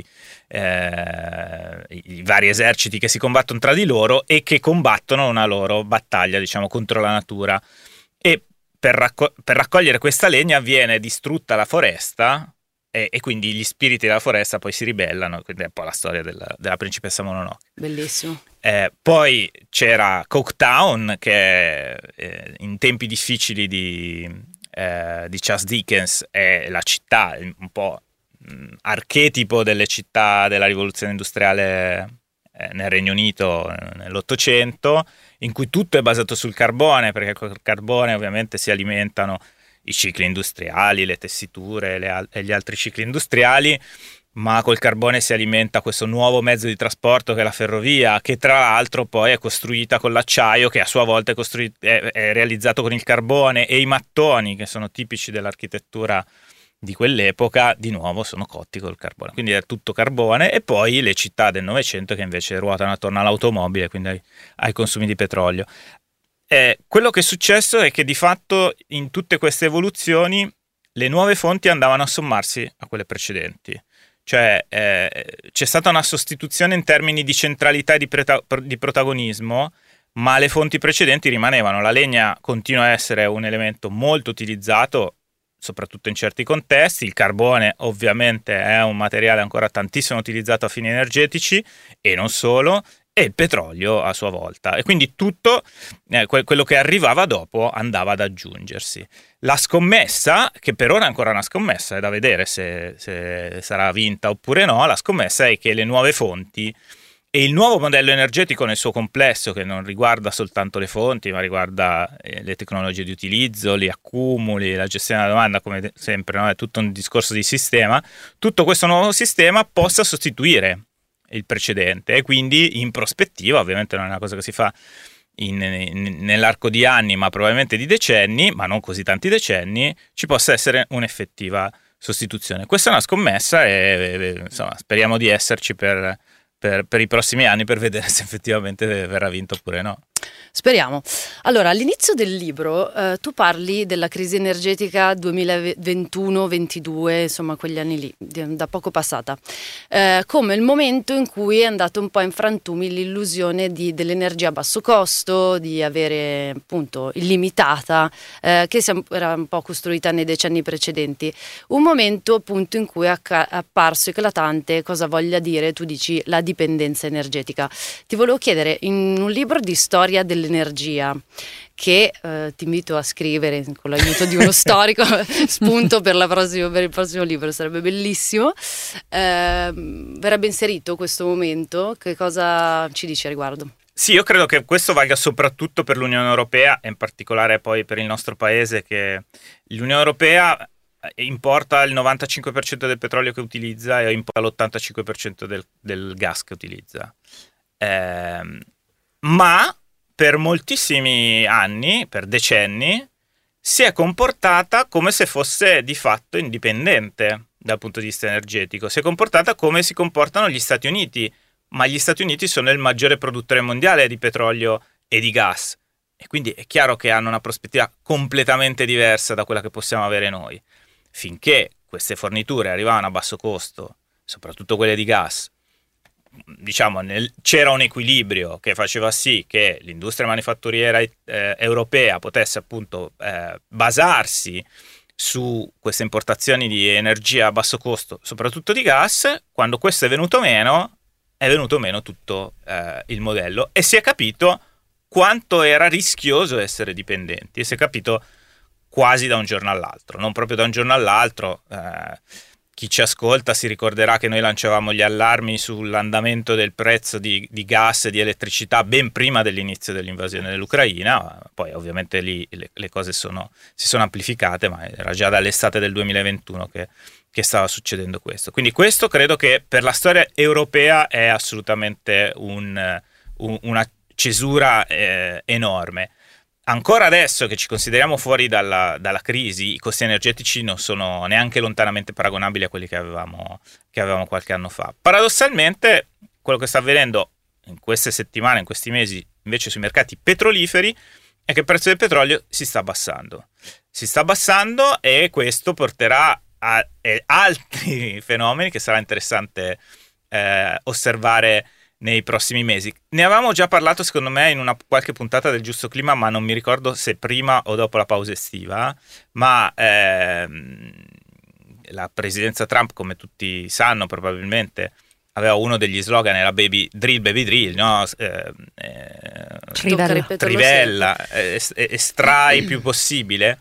vari eserciti che si combattono tra di loro e che combattono una loro battaglia, diciamo, contro la natura. E per raccogliere questa legna viene distrutta la foresta, e quindi gli spiriti della foresta poi si ribellano, quindi è un po' la storia della principessa Mononoke. Bellissimo. Poi c'era Coketown, che in tempi difficili di Charles Dickens è la città, un po' archetipo delle città della rivoluzione industriale nel Regno Unito nell'Ottocento, in cui tutto è basato sul carbone, perché col carbone ovviamente si alimentano i cicli industriali, le tessiture e gli altri cicli industriali, ma col carbone si alimenta questo nuovo mezzo di trasporto che è la ferrovia, che tra l'altro poi è costruita con l'acciaio, che a sua volta è realizzato con il carbone, e i mattoni, che sono tipici dell'architettura di quell'epoca, di nuovo sono cotti col carbone, quindi è tutto carbone. E poi le città del Novecento che invece ruotano attorno all'automobile, quindi ai consumi di petrolio. Quello che è successo è che di fatto in tutte queste evoluzioni le nuove fonti andavano a sommarsi a quelle precedenti, cioè c'è stata una sostituzione in termini di centralità e di protagonismo, ma le fonti precedenti rimanevano. La legna continua a essere un elemento molto utilizzato, soprattutto in certi contesti. Il carbone ovviamente è un materiale ancora tantissimo utilizzato a fini energetici, e non solo, e il petrolio a sua volta, e quindi tutto quello che arrivava dopo andava ad aggiungersi. La scommessa, che per ora è ancora una scommessa, è da vedere se sarà vinta oppure no, la scommessa è che le nuove fonti e il nuovo modello energetico nel suo complesso, che non riguarda soltanto le fonti, ma riguarda le tecnologie di utilizzo, gli accumuli, la gestione della domanda, come sempre, no? È tutto un discorso di sistema. Tutto questo nuovo sistema possa sostituire il precedente, e quindi in prospettiva, ovviamente non è una cosa che si fa nell'arco di anni, ma probabilmente di decenni, ma non così tanti decenni, ci possa essere un'effettiva sostituzione. Questa è una scommessa e insomma, speriamo di esserci per i prossimi anni, per vedere se effettivamente verrà vinto oppure no. Speriamo. Allora, all'inizio del libro tu parli della crisi energetica 2021-22, insomma quegli anni lì, da poco passata, come il momento in cui è andato un po' in frantumi l'illusione dell'energia a basso costo, di avere appunto illimitata, che era un po' costruita nei decenni precedenti. Un momento appunto in cui è apparso eclatante cosa voglia dire, tu dici, la dipendenza energetica. Ti volevo chiedere, in un libro di storia dell'energia, che ti invito a scrivere con l'aiuto di uno storico, spunto per il prossimo libro, sarebbe bellissimo. Verrebbe inserito questo momento, che cosa ci dici a riguardo? Sì, io credo che questo valga soprattutto per l'Unione Europea e in particolare poi per il nostro paese, che l'Unione Europea importa il 95% del petrolio che utilizza e importa l'85% del gas che utilizza. Ma per moltissimi anni, per decenni, si è comportata come se fosse di fatto indipendente dal punto di vista energetico. Si è comportata come si comportano gli Stati Uniti, ma gli Stati Uniti sono il maggiore produttore mondiale di petrolio e di gas. E quindi è chiaro che hanno una prospettiva completamente diversa da quella che possiamo avere noi. Finché queste forniture arrivavano a basso costo, soprattutto quelle di gas, diciamo c'era un equilibrio che faceva sì che l'industria manifatturiera europea potesse appunto basarsi su queste importazioni di energia a basso costo, soprattutto di gas. Quando questo è venuto meno tutto il modello, e si è capito quanto era rischioso essere dipendenti, e si è capito quasi da un giorno all'altro, non proprio da un giorno all'altro. Chi ci ascolta si ricorderà che noi lanciavamo gli allarmi sull'andamento del prezzo di gas e di elettricità ben prima dell'inizio dell'invasione dell'Ucraina. Poi ovviamente lì le cose si sono amplificate, ma era già dall'estate del 2021 che stava succedendo questo. Quindi questo credo che per la storia europea è assolutamente una cesura enorme. Ancora adesso che ci consideriamo fuori dalla crisi, i costi energetici non sono neanche lontanamente paragonabili a quelli che avevamo qualche anno fa. Paradossalmente, quello che sta avvenendo in queste settimane, in questi mesi, invece sui mercati petroliferi, è che il prezzo del petrolio si sta abbassando. Si sta abbassando, e questo porterà a altri fenomeni che sarà interessante osservare nei prossimi mesi. Ne avevamo già parlato secondo me in una qualche puntata del Giusto Clima, ma non mi ricordo se prima o dopo la pausa estiva, ma la presidenza Trump, come tutti sanno probabilmente, aveva uno degli slogan, era baby drill, no? Trivella, estrai il più possibile,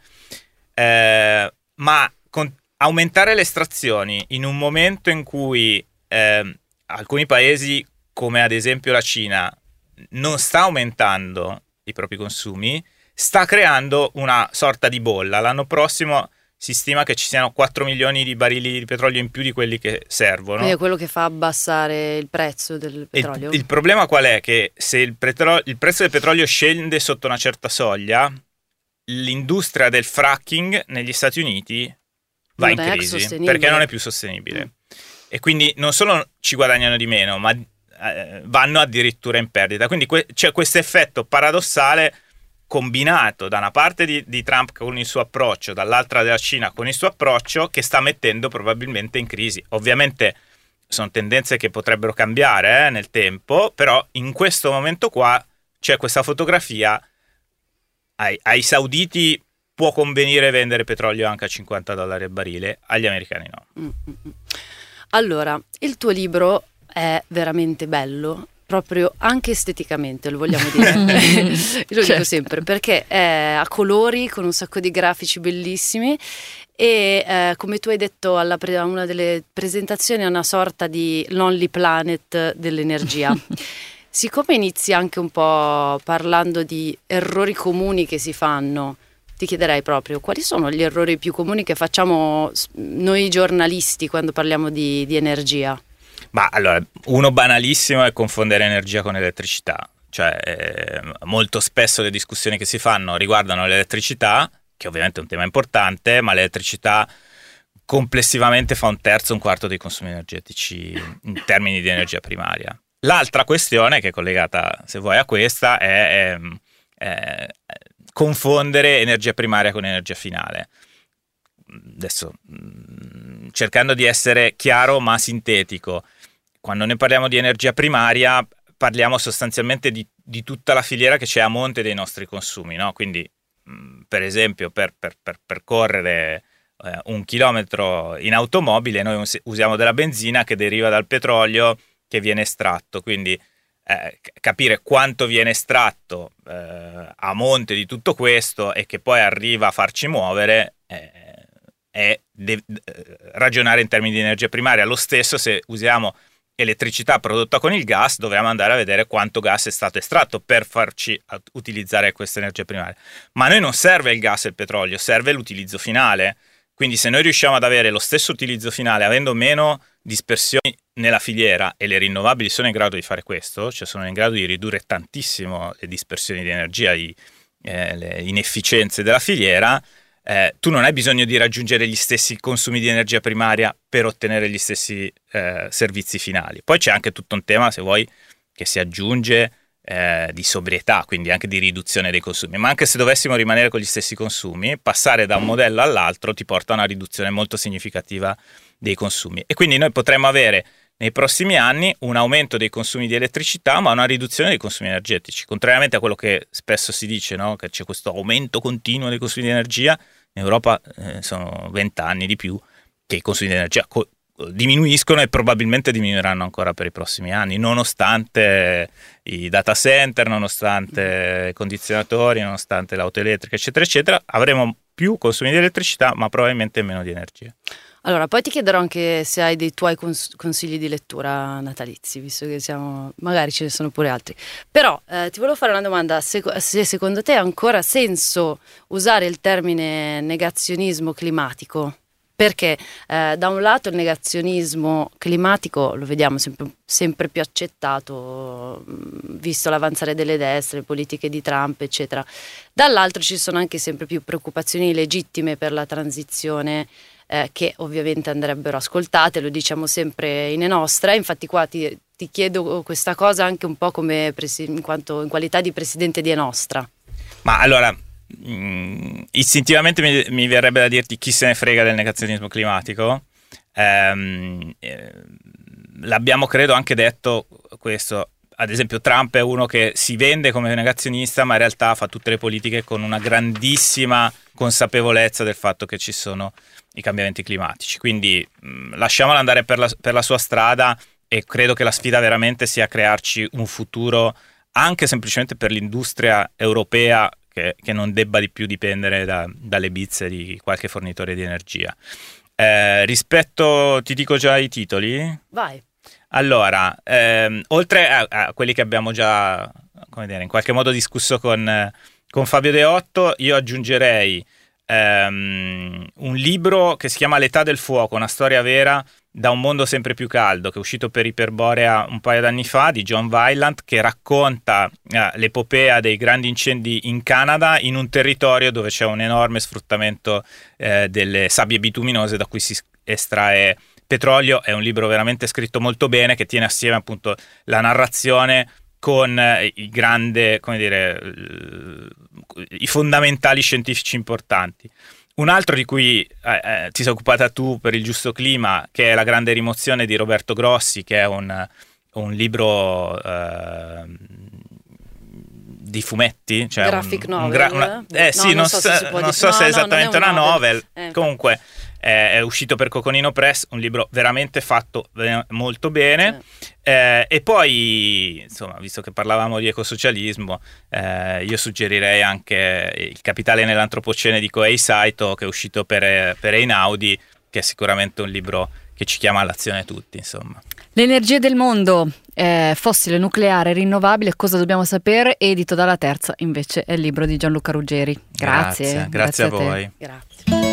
ma aumentare le estrazioni in un momento in cui alcuni paesi, come ad esempio la Cina, non sta aumentando i propri consumi, sta creando una sorta di bolla. L'anno prossimo si stima che ci siano 4 milioni di barili di petrolio in più di quelli che servono. Quindi è quello che fa abbassare il prezzo del petrolio. Il problema qual è? Che se il prezzo del petrolio scende sotto una certa soglia, l'industria del fracking negli Stati Uniti va in crisi, perché non è più sostenibile. E quindi non solo ci guadagnano di meno, ma vanno addirittura in perdita. Quindi c'è questo effetto paradossale combinato da una parte di Trump con il suo approccio, dall'altra della Cina con il suo approccio, che sta mettendo probabilmente in crisi. Ovviamente sono tendenze che potrebbero cambiare nel tempo, però in questo momento qua c'è questa fotografia. Ai sauditi può convenire vendere petrolio anche a $50 al barile, agli americani no. Allora, il tuo libro è veramente bello, proprio anche esteticamente, lo vogliamo dire. Io lo dico sempre, perché è a colori, con un sacco di grafici bellissimi, e come tu hai detto a una delle presentazioni, è una sorta di Lonely Planet dell'energia. Siccome inizi anche un po' parlando di errori comuni che si fanno, ti chiederei proprio quali sono gli errori più comuni che facciamo noi giornalisti quando parliamo di energia? Ma allora, uno banalissimo è confondere energia con elettricità. Cioè, molto spesso le discussioni che si fanno riguardano l'elettricità, che ovviamente è un tema importante, ma l'elettricità complessivamente fa 1/3, 1/4 dei consumi energetici in termini di energia primaria. L'altra questione, che è collegata, se vuoi, a questa, è confondere energia primaria con energia finale. Adesso, cercando di essere chiaro ma sintetico, quando noi parliamo di energia primaria parliamo sostanzialmente di tutta la filiera che c'è a monte dei nostri consumi, no? Quindi per esempio per percorrere 1 chilometro in automobile noi usiamo della benzina che deriva dal petrolio che viene estratto, quindi capire quanto viene estratto a monte di tutto questo e che poi arriva a farci muovere è ragionare in termini di energia primaria. Lo stesso se usiamo elettricità prodotta con il gas, dobbiamo andare a vedere quanto gas è stato estratto per farci utilizzare questa energia primaria. Ma a noi non serve il gas e il petrolio, serve l'utilizzo finale. Quindi se noi riusciamo ad avere lo stesso utilizzo finale avendo meno dispersioni nella filiera, e le rinnovabili sono in grado di fare questo, cioè sono in grado di ridurre tantissimo le dispersioni di energia, le inefficienze della filiera, tu non hai bisogno di raggiungere gli stessi consumi di energia primaria per ottenere gli stessi servizi finali. Poi c'è anche tutto un tema, se vuoi, che si aggiunge di sobrietà, quindi anche di riduzione dei consumi. Ma anche se dovessimo rimanere con gli stessi consumi, passare da un modello all'altro ti porta a una riduzione molto significativa dei consumi. E quindi noi potremmo avere nei prossimi anni un aumento dei consumi di elettricità, ma una riduzione dei consumi energetici. Contrariamente a quello che spesso si dice, no? Che c'è questo aumento continuo dei consumi di energia, in Europa sono 20 anni di più che i consumi di energia diminuiscono e probabilmente diminuiranno ancora per i prossimi anni, nonostante i data center, nonostante i condizionatori, nonostante l'auto elettrica, eccetera, eccetera. Avremo più consumi di elettricità, ma probabilmente meno di energia. Allora, poi ti chiederò anche se hai dei tuoi consigli di lettura natalizi, visto che magari ce ne sono pure altri. Però ti volevo fare una domanda, se secondo te ha ancora senso usare il termine negazionismo climatico? Perché da un lato il negazionismo climatico lo vediamo sempre più accettato, visto l'avanzare delle destre, le politiche di Trump, eccetera. Dall'altro ci sono anche sempre più preoccupazioni legittime per la transizione, che ovviamente andrebbero ascoltate, lo diciamo sempre in Enostra. Infatti qua ti chiedo questa cosa anche un po' come in qualità di presidente di Enostra. Ma allora, istintivamente mi verrebbe da dirti chi se ne frega del negazionismo climatico. L'abbiamo credo anche detto questo. Ad esempio Trump è uno che si vende come negazionista, ma in realtà fa tutte le politiche con una grandissima consapevolezza del fatto che ci sono i cambiamenti climatici. Quindi lasciamolo andare per la sua strada, e credo che la sfida veramente sia crearci un futuro anche semplicemente per l'industria europea che non debba di più dipendere dalle bizze di qualche fornitore di energia. Ti dico già i titoli? Vai. Allora, oltre a quelli che abbiamo già, come dire, in qualche modo discusso con Fabio Deotto, io aggiungerei un libro che si chiama L'età del fuoco, una storia vera da un mondo sempre più caldo, che è uscito per Iperborea un paio d'anni fa, di John Weiland, che racconta l'epopea dei grandi incendi in Canada, in un territorio dove c'è un enorme sfruttamento delle sabbie bituminose da cui si estrae petrolio. È un libro veramente scritto molto bene, che tiene assieme appunto la narrazione con i fondamentali scientifici importanti. Un altro di cui ti sei occupata tu per Il giusto clima, che è La grande rimozione di Roberto Grossi, che è un libro di fumetti, cioè graphic novel. Non so se è esattamente una novel. Comunque è uscito per Coconino Press, un libro veramente fatto molto bene. E poi, insomma, visto che parlavamo di ecosocialismo, io suggerirei anche Il capitale nell'antropocene di Kohei Saito, che è uscito per Einaudi, che è sicuramente un libro che ci chiama all'azione tutti, insomma. Le energie del mondo, fossile, nucleare, rinnovabile, cosa dobbiamo sapere? Edito dalla Terza, invece, è il libro di Gianluca Ruggeri. Grazie a voi. Grazie.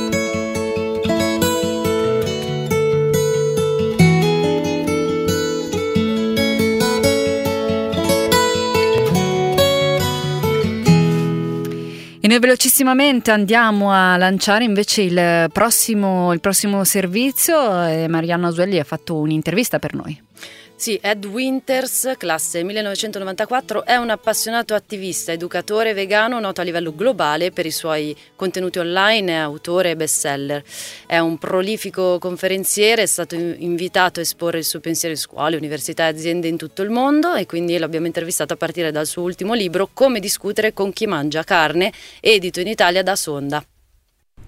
E noi velocissimamente andiamo a lanciare invece il prossimo servizio, e Marianna Ausuelli ha fatto un'intervista per noi. Sì, Ed Winters, classe 1994, è un appassionato attivista, educatore vegano noto a livello globale per i suoi contenuti online, è autore e bestseller. È un prolifico conferenziere, è stato invitato a esporre il suo pensiero in scuole, università e aziende in tutto il mondo, e quindi l'abbiamo intervistato a partire dal suo ultimo libro, Come discutere con chi mangia carne, edito in Italia da Sonda.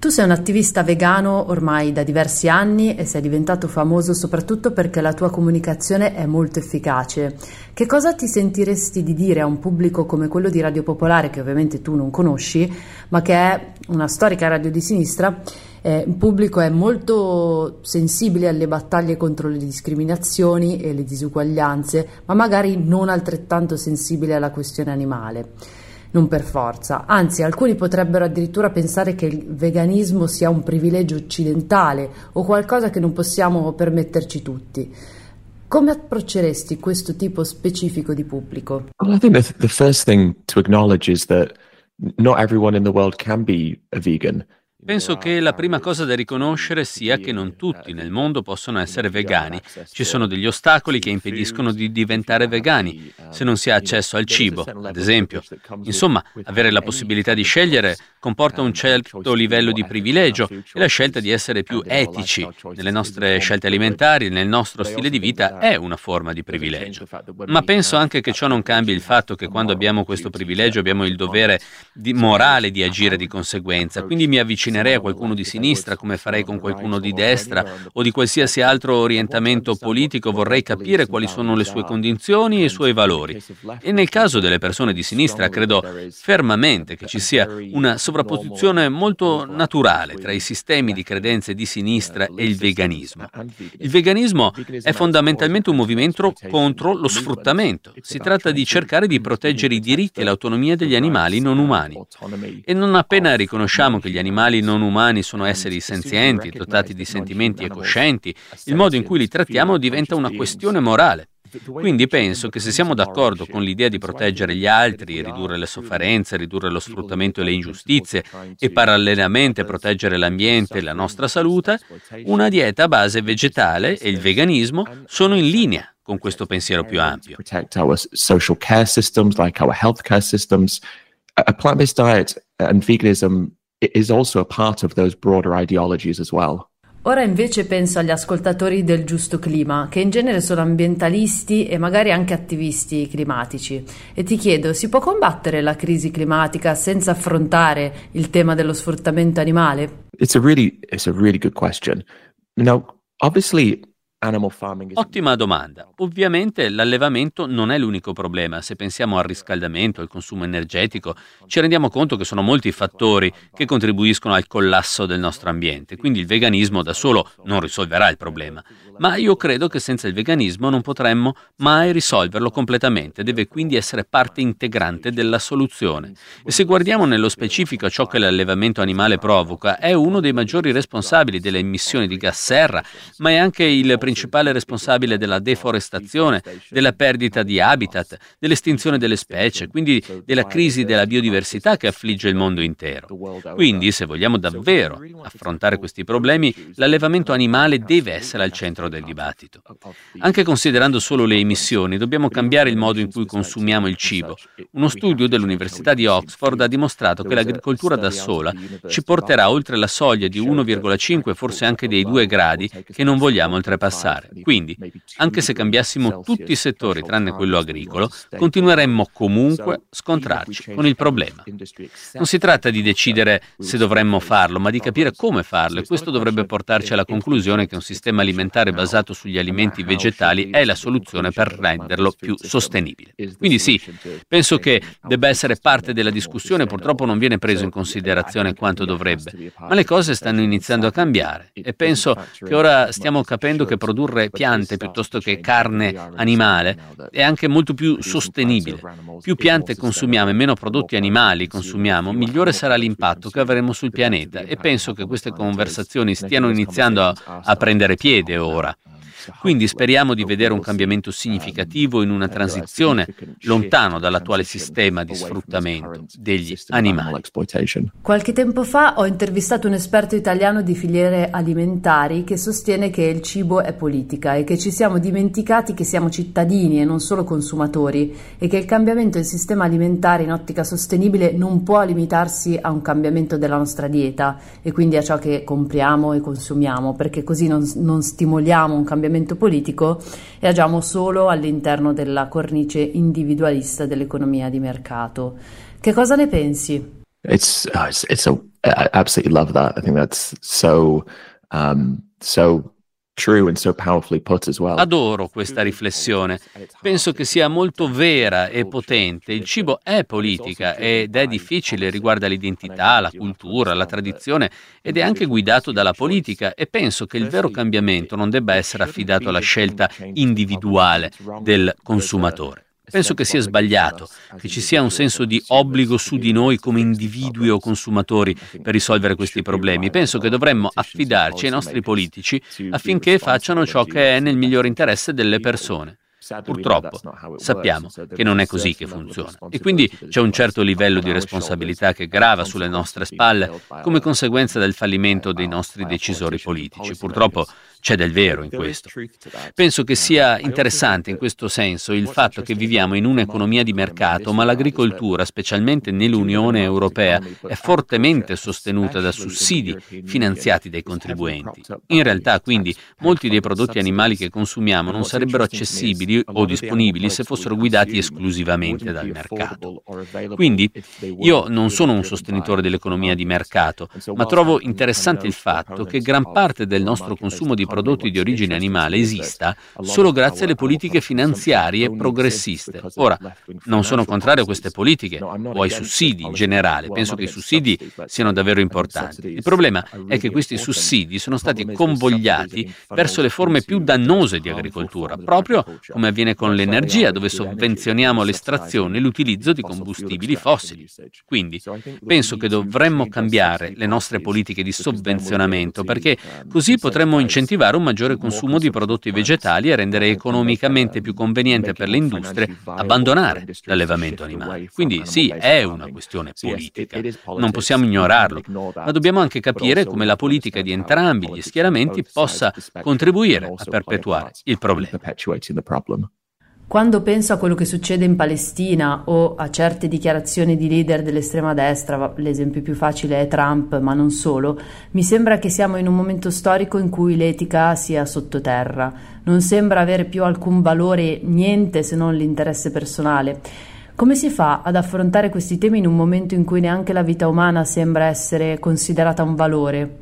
Tu sei un attivista vegano ormai da diversi anni e sei diventato famoso soprattutto perché la tua comunicazione è molto efficace. Che cosa ti sentiresti di dire a un pubblico come quello di Radio Popolare, che ovviamente tu non conosci, ma che è una storica radio di sinistra? Il pubblico è molto sensibile alle battaglie contro le discriminazioni e le disuguaglianze, ma magari non altrettanto sensibile alla questione animale. Non per forza, anzi alcuni potrebbero addirittura pensare che il veganismo sia un privilegio occidentale o qualcosa che non possiamo permetterci tutti. Come approcceresti questo tipo specifico di pubblico? Well, I think the first thing to acknowledge is that not everyone in the world can be a vegan. Penso che la prima cosa da riconoscere sia che non tutti nel mondo possono essere vegani. Ci sono degli ostacoli che impediscono di diventare vegani, se non si ha accesso al cibo, ad esempio. Insomma, avere la possibilità di scegliere comporta un certo livello di privilegio e la scelta di essere più etici nelle nostre scelte alimentari, nel nostro stile di vita, è una forma di privilegio. Ma penso anche che ciò non cambi il fatto che quando abbiamo questo privilegio abbiamo il dovere morale di agire di conseguenza, quindi mi avvicinerei a qualcuno di sinistra come farei con qualcuno di destra o di qualsiasi altro orientamento politico, vorrei capire quali sono le sue condizioni e i suoi valori. E nel caso delle persone di sinistra credo fermamente che ci sia una sovrapposizione molto naturale tra i sistemi di credenze di sinistra e il veganismo. Il veganismo è fondamentalmente un movimento contro lo sfruttamento. Si tratta di cercare di proteggere i diritti e l'autonomia degli animali non umani. E non appena riconosciamo che gli animali non umani sono esseri senzienti, dotati di sentimenti e coscienti, il modo in cui li trattiamo diventa una questione morale. Quindi penso che se siamo d'accordo con l'idea di proteggere gli altri, ridurre le sofferenze, ridurre lo sfruttamento e le ingiustizie e parallelamente proteggere l'ambiente e la nostra salute, una dieta a base vegetale e il veganismo sono in linea con questo pensiero più ampio. Protect our social care systems, like our healthcare systems. A plant-based diet and veganism is also a part of those broader ideologies as well. Ora invece penso agli ascoltatori del Giusto Clima, che in genere sono ambientalisti e magari anche attivisti climatici. E ti chiedo, si può combattere la crisi climatica senza affrontare il tema dello sfruttamento animale? It's a really good question. Now, obviously, animal farming is... Ottima domanda. Ovviamente l'allevamento non è l'unico problema. Se pensiamo al riscaldamento, al consumo energetico, ci rendiamo conto che sono molti fattori che contribuiscono al collasso del nostro ambiente. Quindi il veganismo da solo non risolverà il problema. Ma io credo che senza il veganismo non potremmo mai risolverlo completamente. Deve quindi essere parte integrante della soluzione. E se guardiamo nello specifico ciò che l'allevamento animale provoca, è uno dei maggiori responsabili delle emissioni di gas serra, ma è anche il principale responsabile della deforestazione, della perdita di habitat, dell'estinzione delle specie, quindi della crisi della biodiversità che affligge il mondo intero. Quindi, se vogliamo davvero affrontare questi problemi, l'allevamento animale deve essere al centro del dibattito. Anche considerando solo le emissioni, dobbiamo cambiare il modo in cui consumiamo il cibo. Uno studio dell'Università di Oxford ha dimostrato che l'agricoltura da sola ci porterà oltre la soglia di 1,5, forse anche dei 2 gradi, che non vogliamo oltrepassare. Quindi, anche se cambiassimo tutti i settori tranne quello agricolo, continueremmo comunque a scontrarci con il problema. Non si tratta di decidere se dovremmo farlo, ma di capire come farlo, e questo dovrebbe portarci alla conclusione che un sistema alimentare basato sugli alimenti vegetali è la soluzione per renderlo più sostenibile. Quindi sì, penso che debba essere parte della discussione, purtroppo non viene preso in considerazione quanto dovrebbe, ma le cose stanno iniziando a cambiare e penso che ora stiamo capendo che produrre piante piuttosto che carne animale è anche molto più sostenibile. Più piante consumiamo e meno prodotti animali consumiamo, migliore sarà l'impatto che avremo sul pianeta, e penso che queste conversazioni stiano iniziando a prendere piede ora. Quindi speriamo di vedere un cambiamento significativo in una transizione lontano dall'attuale sistema di sfruttamento degli animali. Qualche tempo fa ho intervistato un esperto italiano di filiere alimentari che sostiene che il cibo è politica e che ci siamo dimenticati che siamo cittadini e non solo consumatori, e che il cambiamento del sistema alimentare in ottica sostenibile non può limitarsi a un cambiamento della nostra dieta e quindi a ciò che compriamo e consumiamo, perché così non stimoliamo un cambiamento politico e agiamo solo all'interno della cornice individualista dell'economia di mercato. Che cosa ne pensi? I absolutely love that. I think that's so true and so powerfully put as well. Adoro questa riflessione. Penso che sia molto vera e potente. Il cibo è politica ed è difficile, riguarda l'identità, la cultura, la tradizione ed è anche guidato dalla politica, e penso che il vero cambiamento non debba essere affidato alla scelta individuale del consumatore. Penso che sia sbagliato, che ci sia un senso di obbligo su di noi come individui o consumatori per risolvere questi problemi. Penso che dovremmo affidarci ai nostri politici affinché facciano ciò che è nel migliore interesse delle persone. Purtroppo sappiamo che non è così che funziona, e quindi c'è un certo livello di responsabilità che grava sulle nostre spalle come conseguenza del fallimento dei nostri decisori politici. Purtroppo c'è del vero in questo. Penso che sia interessante in questo senso il fatto che viviamo in un'economia di mercato, ma l'agricoltura, specialmente nell'Unione Europea, è fortemente sostenuta da sussidi finanziati dai contribuenti. In realtà, quindi, molti dei prodotti animali che consumiamo non sarebbero accessibili o disponibili se fossero guidati esclusivamente dal mercato. Quindi, io non sono un sostenitore dell'economia di mercato, ma trovo interessante il fatto che gran parte del nostro consumo di prodotti di origine animale esista solo grazie alle politiche finanziarie progressiste. Ora, non sono contrario a queste politiche o ai sussidi in generale, penso che i sussidi siano davvero importanti. Il problema è che questi sussidi sono stati convogliati verso le forme più dannose di agricoltura, proprio come avviene con l'energia, dove sovvenzioniamo l'estrazione e l'utilizzo di combustibili fossili. Quindi, penso che dovremmo cambiare le nostre politiche di sovvenzionamento, perché così potremmo incentivare un maggiore consumo di prodotti vegetali e rendere economicamente più conveniente per le industrie abbandonare l'allevamento animale. Quindi sì, è una questione politica, non possiamo ignorarlo, ma dobbiamo anche capire come la politica di entrambi gli schieramenti possa contribuire a perpetuare il problema. Quando penso a quello che succede in Palestina o a certe dichiarazioni di leader dell'estrema destra, l'esempio più facile è Trump, ma non solo, mi sembra che siamo in un momento storico in cui l'etica sia sottoterra. Non sembra avere più alcun valore, niente se non l'interesse personale. Come si fa ad affrontare questi temi in un momento in cui neanche la vita umana sembra essere considerata un valore?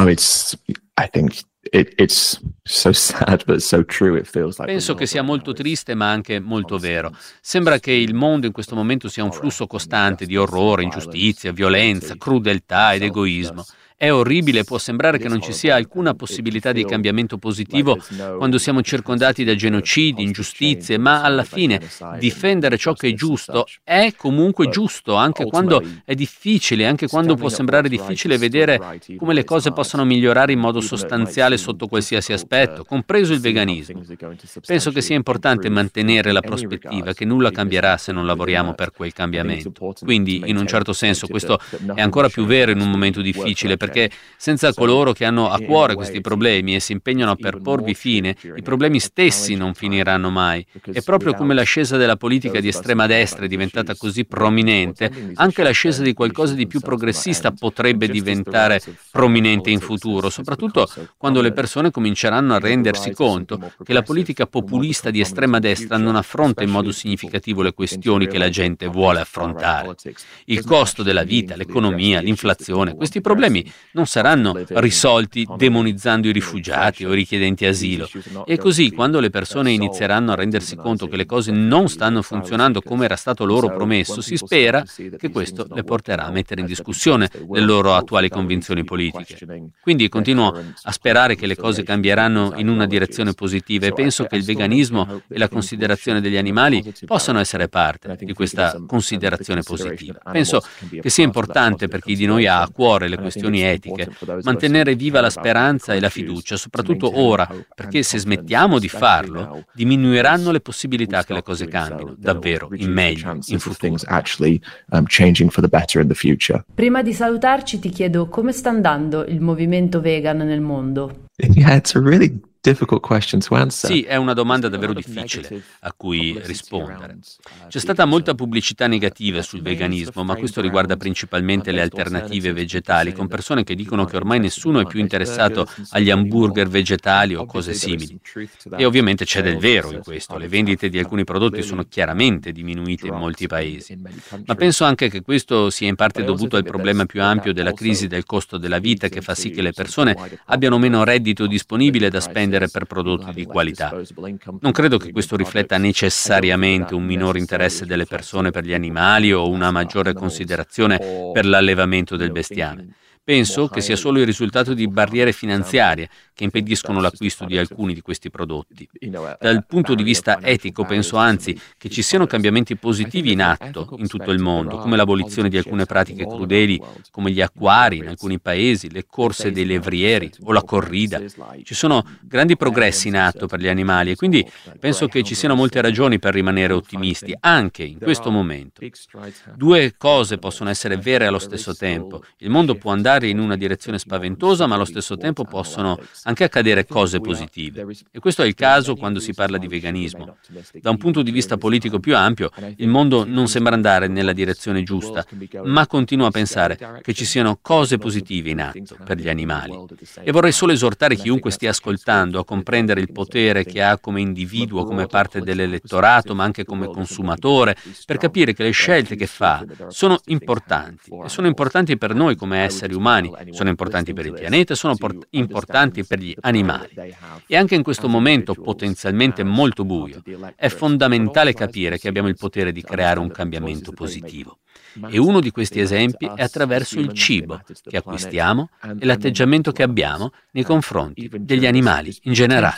It's so sad but so true. It feels like Penso che sia molto triste ma anche molto vero. Sembra che il mondo in questo momento sia un flusso costante di orrore, ingiustizia, violenza, crudeltà ed egoismo. È orribile, può sembrare che non ci sia alcuna possibilità di cambiamento positivo quando siamo circondati da genocidi, ingiustizie, ma alla fine difendere ciò che è giusto è comunque giusto, anche quando è difficile, anche quando può sembrare difficile vedere come le cose possono migliorare in modo sostanziale sotto qualsiasi aspetto, compreso il veganismo. Penso che sia importante mantenere la prospettiva che nulla cambierà se non lavoriamo per quel cambiamento. Quindi, in un certo senso, questo è ancora più vero in un momento difficile, perché senza coloro che hanno a cuore questi problemi e si impegnano per porvi fine, i problemi stessi non finiranno mai. E proprio come l'ascesa della politica di estrema destra è diventata così prominente, anche l'ascesa di qualcosa di più progressista potrebbe diventare prominente in futuro, soprattutto quando le persone cominceranno a rendersi conto che la politica populista di estrema destra non affronta in modo significativo le questioni che la gente vuole affrontare. Il costo della vita, l'economia, l'inflazione, questi problemi non saranno risolti demonizzando i rifugiati o i richiedenti asilo. E così, quando le persone inizieranno a rendersi conto che le cose non stanno funzionando come era stato loro promesso, si spera che questo le porterà a mettere in discussione le loro attuali convinzioni politiche. Quindi continuo a sperare che le cose cambieranno in una direzione positiva, e penso che il veganismo e la considerazione degli animali possano essere parte di questa considerazione positiva. Penso che sia importante per chi di noi ha a cuore le questioni etiche mantenere viva la speranza e la fiducia, soprattutto ora, perché se smettiamo di farlo diminuiranno le possibilità che le cose cambino davvero in meglio in futuro. Prima di salutarci ti chiedo come sta andando il movimento vegan nel mondo. Yeah, it's a really difficult question to answer. Sì, è una domanda davvero difficile a cui rispondere. C'è stata molta pubblicità negativa sul veganismo, ma questo riguarda principalmente le alternative vegetali, con persone che dicono che ormai nessuno è più interessato agli hamburger vegetali o cose simili. E ovviamente c'è del vero in questo. Le vendite di alcuni prodotti sono chiaramente diminuite in molti paesi. Ma penso anche che questo sia in parte dovuto al problema più ampio della crisi del costo della vita, che fa sì che le persone abbiano meno reddito disponibile da spendere per prodotti di qualità. Non credo che questo rifletta necessariamente un minore interesse delle persone per gli animali o una maggiore considerazione per l'allevamento del bestiame. Penso che sia solo il risultato di barriere finanziarie che impediscono l'acquisto di alcuni di questi prodotti. Dal punto di vista etico, penso anzi che ci siano cambiamenti positivi in atto in tutto il mondo, come l'abolizione di alcune pratiche crudeli, come gli acquari in alcuni paesi, le corse dei levrieri o la corrida. Ci sono grandi progressi in atto per gli animali e quindi penso che ci siano molte ragioni per rimanere ottimisti, anche in questo momento. Due cose possono essere vere allo stesso tempo. Il mondo può andare in una direzione spaventosa, ma allo stesso tempo possono anche accadere cose positive. E questo è il caso quando si parla di veganismo. Da un punto di vista politico più ampio, il mondo non sembra andare nella direzione giusta, ma continuo a pensare che ci siano cose positive in atto per gli animali. E vorrei solo esortare chiunque stia ascoltando a comprendere il potere che ha come individuo, come parte dell'elettorato, ma anche come consumatore, per capire che le scelte che fa sono importanti. E sono importanti per noi come esseri umani, sono importanti per il pianeta, sono importanti per gli animali. E anche in questo momento potenzialmente molto buio, è fondamentale capire che abbiamo il potere di creare un cambiamento positivo. E uno di questi esempi è attraverso il cibo che acquistiamo e l'atteggiamento che abbiamo nei confronti degli animali in generale.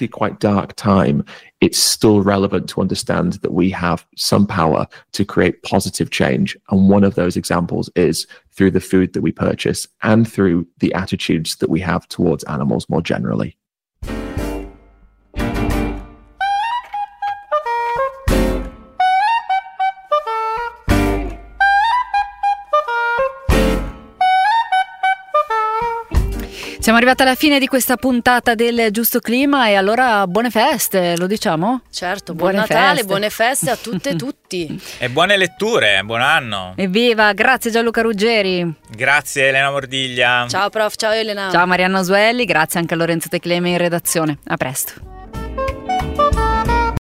It's still relevant to understand that we have some power to create positive change. And one of those examples is through the food that we purchase and through the attitudes that we have towards animals more generally. Siamo arrivati alla fine di questa puntata del Giusto Clima e allora buone feste, lo diciamo? Certo, buon Natale, buone feste a tutte e tutti. E buone letture, buon anno. Evviva, grazie Gianluca Ruggeri. Grazie Elena Mordiglia. Ciao prof, ciao Elena. Ciao Marianna Osuelli, grazie anche a Lorenzo Tecleme in redazione. A presto.